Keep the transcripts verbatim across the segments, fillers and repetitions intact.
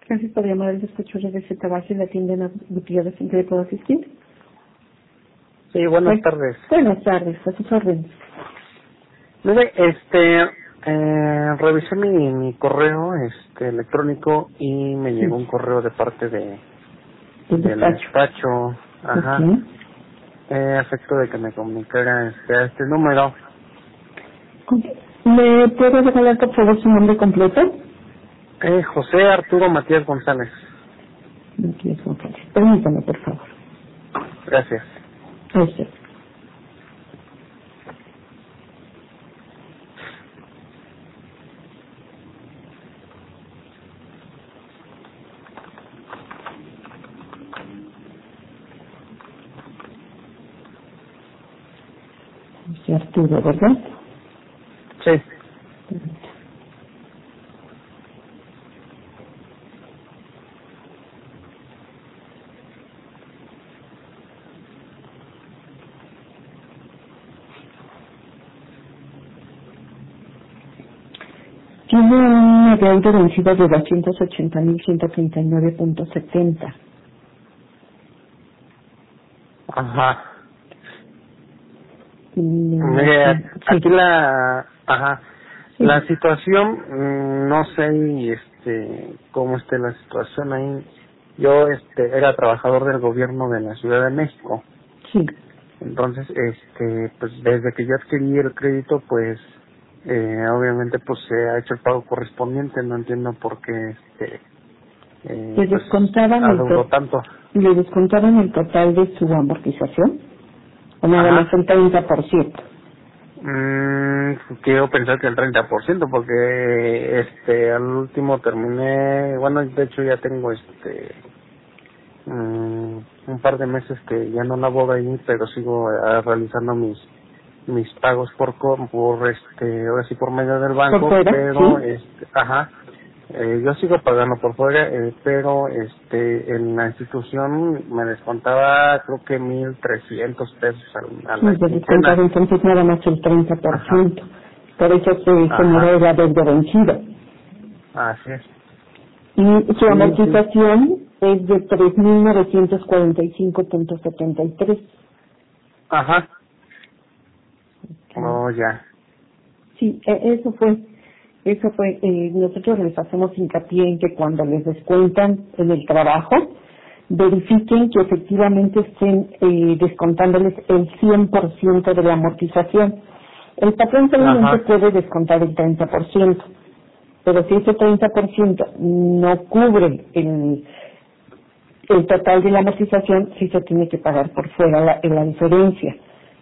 Gracias por llamar al despacho de Z Base, la tienda en Gutiérrez, ¿en qué le puedo asistir? Sí, buenas Bueno, tardes. buenas tardes, a sus órdenes. Mire, este, eh, revisé mi, mi correo este electrónico y me Sí, llegó un correo de parte de el del despacho. despacho, ajá, Ok. eh, a efecto de que me comunicara este, a este número. ¿Me puede regalar por favor su nombre completo? Eh, José Arturo Matías González. Aquí es González. Permítame, por favor. Gracias. A usted. José Arturo, ¿verdad? Sí. Tiene una deuda vencida de doscientos ochenta mil ciento treinta y nueve punto setenta. Ajá. Mire, Sí, aquí la, ajá, la sí. situación, mm, no sé, este, cómo esté la situación ahí. Yo, este, era trabajador del gobierno de la Ciudad de México. Sí. Entonces, este, pues desde que yo adquirí el crédito, pues, eh, obviamente, pues se ha hecho el pago correspondiente. No entiendo por qué, este, eh, Le pues, descontaban el adeudó to- tanto. le descontaban el total de su amortización o nada más Ajá. el treinta por ciento. Mm, quiero pensar que el treinta por ciento porque este al último terminé, bueno, de hecho ya tengo este mm, un par de meses que ya no laboro ahí, pero sigo eh, realizando mis mis pagos por co- por este ahora sí por medio del ¿Por banco, fuera? pero Sí. este ajá, eh, yo sigo pagando por fuera, eh, pero este en la institución me descontaba creo que mil trescientos pesos a, a Sí, la le quincena. descontaban entonces nada más el treinta por Ajá. ciento. Por eso se Ajá, generó la deuda vencida. así es. Y su Sí, sí. amortización es de tres mil novecientos cuarenta y cinco punto setenta y tres. Ajá. Ah, Oh, ya. sí, e- eso fue. Eso fue. Eh, nosotros les hacemos hincapié en que cuando les descuentan en el trabajo, verifiquen que efectivamente estén eh, descontándoles el cien por ciento de la amortización. El patrón solamente Ajá. puede descontar el treinta por ciento, pero si ese treinta por ciento no cubre el, el total de la amortización, sí se tiene que pagar por fuera la, la diferencia.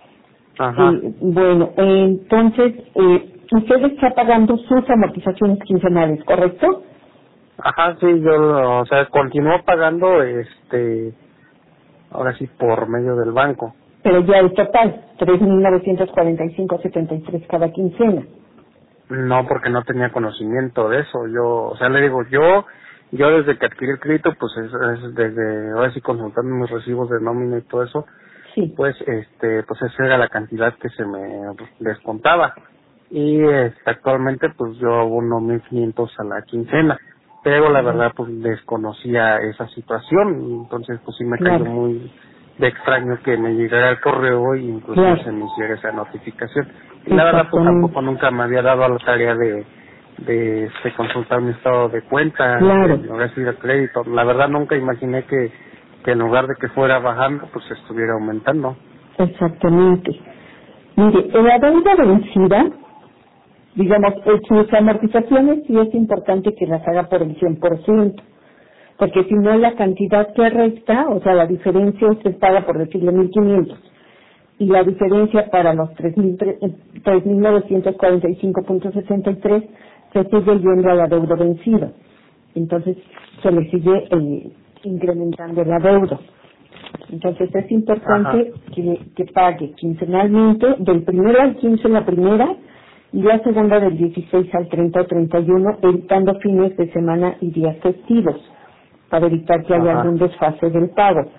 Ajá. Eh, bueno, entonces, eh, usted está pagando sus amortizaciones quincenales, ¿correcto? Ajá, sí, yo, o sea, continúo pagando, este, ahora sí, por medio del banco. Pero ya el total, tres mil novecientos cuarenta y cinco punto setenta y tres cada quincena. No, porque no tenía conocimiento de eso. Yo, o sea, le digo, yo, yo desde que adquirí el crédito, pues es, es desde, ahora sí, consultando mis recibos de nómina y todo eso, Sí, pues, este, pues esa era la cantidad que se me descontaba. Y este, actualmente, pues yo abono mil quinientos a la quincena. Pero la ujú, verdad, pues desconocía esa situación. Entonces, pues sí me cayó claro, muy de extraño que me llegara el correo e inclusive claro, se me hiciera esa notificación. Y la verdad, pues exactamente, tampoco nunca me había dado a la tarea de, de este, consultar mi estado de cuenta, claro, de recibir el crédito. La verdad, nunca imaginé que, que en lugar de que fuera bajando, pues estuviera aumentando. exactamente. Mire, en la deuda vencida, digamos, en sus amortizaciones sí es importante que las haga por el cien por ciento, porque si no la cantidad que resta, o sea, la diferencia usted paga por decirle mil quinientos, y la diferencia para los tres mil novecientos cuarenta y cinco punto sesenta y tres se sigue yendo a la deuda vencida. Entonces se le sigue eh, incrementando la deuda. Entonces es Ajá, importante que, que pague quincenalmente del primero al quince la primera y la segunda del dieciséis al treinta o treinta y uno, evitando fines de semana y días festivos para evitar que haya ajá, algún desfase del pago.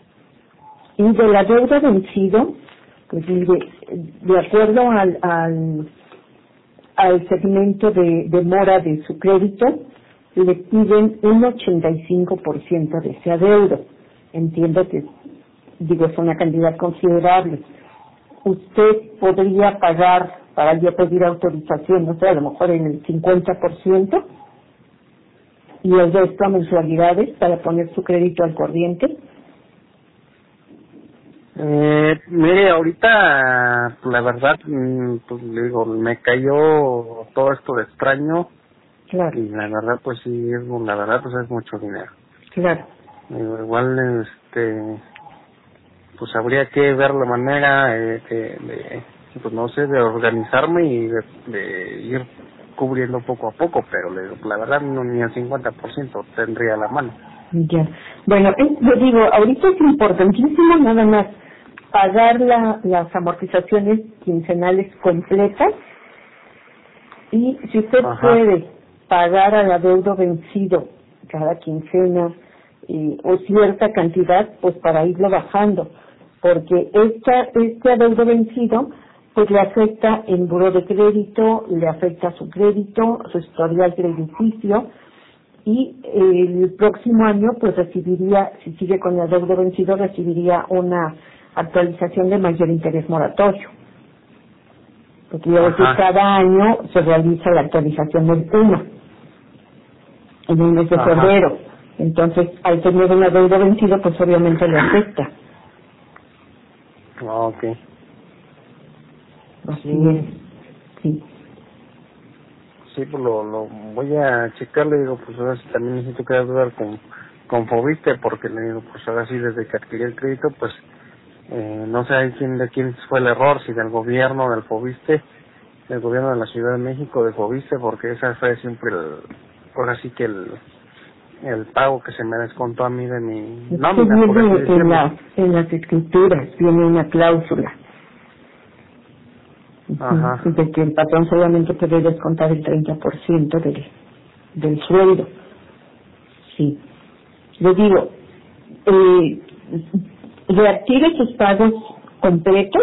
Y de la deuda vencido, pues mire, de acuerdo al, al, al segmento de, de mora de su crédito, le piden un ochenta y cinco por ciento de ese adeudo. Entiendo que, digo, es una cantidad considerable. Usted podría pagar, para yo pedir autorización, no sé, a lo mejor en el cincuenta por ciento, y el resto a mensualidades para poner su crédito al corriente. Eh, mire, ahorita, la verdad, mm, pues le digo, me cayó todo esto de extraño. Claro. Y la verdad, pues sí, es, la verdad, pues es mucho dinero. Claro. Digo, igual, este, pues habría que ver la manera eh, de, de, pues no sé, de organizarme y de, de ir cubriendo poco a poco, pero le digo, la verdad, no, ni al cincuenta por ciento tendría la mano. Ya. Bueno, es, yo digo, ahorita es importantísimo nada más pagar la, las amortizaciones quincenales completas, y si usted Ajá. puede pagar al adeudo vencido cada quincena eh, o cierta cantidad, pues para irlo bajando, porque esta, este adeudo vencido pues le afecta en buró de crédito, le afecta a su crédito, su historial crediticio, y el próximo año pues recibiría, si sigue con el adeudo vencido, recibiría una actualización de mayor interés moratorio, porque ya ves que cada año se realiza la actualización del uno en el mes de Ajá. febrero. Entonces, al tener un adeudo vencido, pues obviamente le afecta. Ok. Así Sí. es. Sí. Sí, pues lo, lo voy a checar, le digo, pues ahora sí también necesito que hablar con, con Fobiste, porque le digo, pues ahora sí, desde que adquirí el crédito, pues eh, no sé de quién, de quién fue el error, si del gobierno, del Fobiste, del gobierno de la Ciudad de México, de Fobiste, porque esa fue siempre el, ahora sí que el, el pago que se me descontó a mí de mi Es que nómina, por así viene en, decirlo. la, en las escrituras, viene una cláusula. Ajá. De que el patrón solamente puede descontar el treinta por ciento del, del sueldo. Sí. Le digo, eh, reactive sus pagos completos.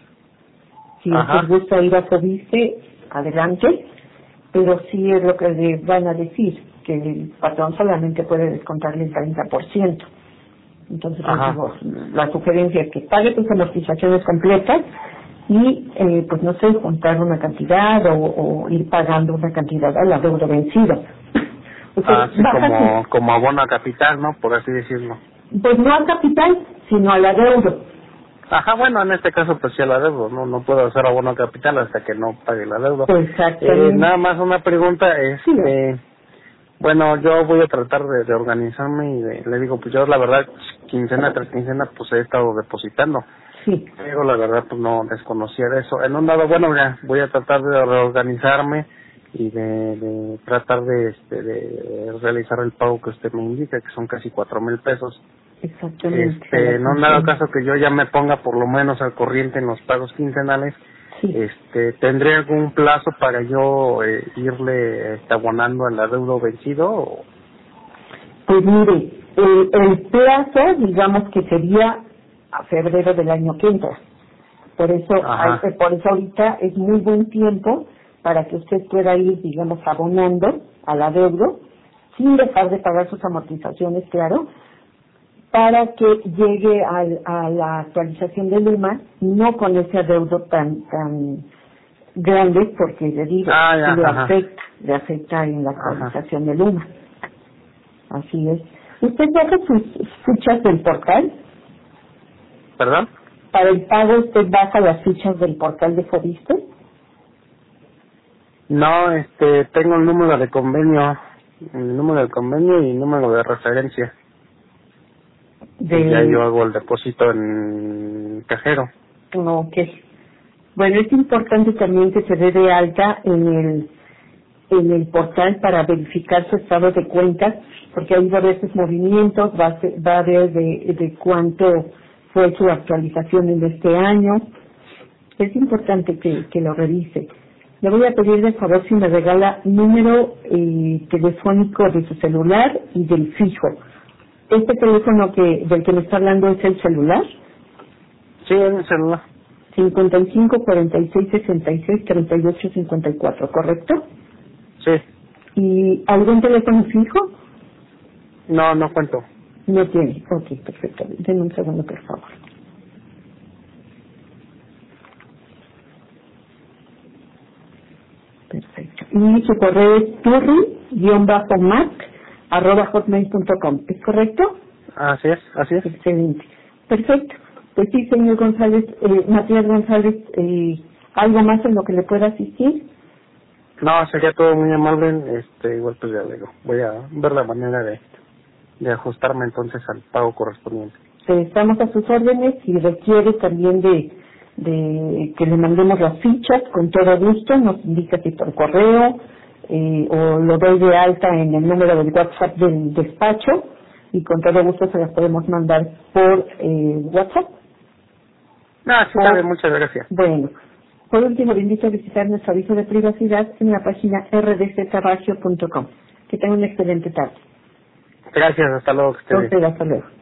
Si Ajá. les gusta ir a Fobiste, adelante. Pero sí es lo que le van a decir, que el patrón solamente puede descontarle el treinta por ciento. Entonces, les Ajá. digo, la sugerencia es que pague tus amortizaciones completas y, eh, pues no sé, juntar una cantidad o, o ir pagando una cantidad al adeudo vencido. Usted Así baja como, su, como abono a capital, ¿no? Por así decirlo. pues no al capital, sino al adeudo. Ajá, bueno, en este caso pues sí la deuda, no no puedo hacer abono a capital hasta que no pague la deuda. Exactamente. Eh, nada más una pregunta, Sí. este, bueno, yo voy a tratar de, de organizarme y de- le digo, pues yo la verdad, quincena tras quincena pues he estado depositando. Sí. Pero la verdad pues no desconocía de eso. En un lado, bueno, ya voy a tratar de reorganizarme y de, de tratar de, este, de realizar el pago que usted me indica, que son casi cuatro mil pesos. Exactamente. Este, no dado caso que yo ya me ponga por lo menos al corriente en los pagos quincenales, Sí. este, ¿tendré algún plazo para yo eh, irle este, abonando el adeudo vencido? O... Pues mire, el, el plazo, digamos que sería a febrero del año que entra. Por eso, Ajá. hay- por eso ahorita es muy buen tiempo para que usted pueda ir, digamos, abonando al adeudo, sin dejar de pagar sus amortizaciones, claro, para que llegue al, a la actualización de Luma, no con ese adeudo tan tan grande, porque le digo, Ah, ya, le ajá. afecta, le afecta en la Ajá. actualización de Luma. Así es. ¿Usted baja sus fichas del portal? ¿Perdón? Para el pago, ¿usted baja las fichas del portal de Fobiste? No, este, tengo el número de convenio, el número de convenio y el número de referencia. De... Y ya yo hago el depósito en cajero. No, ok. Bueno, es importante también que se dé de alta en el en el portal para verificar su estado de cuentas, porque hay a veces movimientos, va a, ser- va a ver de, de cuánto fue su actualización en este año. Es importante que, que lo revise. Le voy a pedir de favor si me regala número eh, telefónico de su celular y del fijo. Este teléfono que del que me está hablando es el celular, Sí, en el celular. cincuenta y cinco, cuarenta y seis, sesenta y seis, treinta y ocho, cincuenta y cuatro, ¿correcto? Sí. ¿Y algún teléfono fijo? No, no cuento. No tiene. Ok, perfecto. Denme un segundo, por favor. Perfecto. Y su correo es turri-mac arroba hotmail punto com. ¿Es correcto? Así es, así es. Excelente. Perfecto. Pues sí, señor González, eh, Matías González, eh, ¿algo más en lo que le pueda asistir? No, sería todo muy amable. Este, igual pues ya le digo, voy a ver la manera de, de ajustarme entonces al pago correspondiente. Eh, estamos a sus órdenes y requiere también de, de que le mandemos las fichas con todo gusto, nos indica si por correo eh, o lo doy de alta en el número del WhatsApp del despacho y con todo gusto se las podemos mandar por eh, WhatsApp. No, sí, está bien, muchas gracias. Bueno, por último le invito a visitar nuestro aviso de privacidad en la página r d z radio punto com. Que tenga una excelente tarde. Gracias, hasta luego. Que esté bien. Entonces, hasta luego.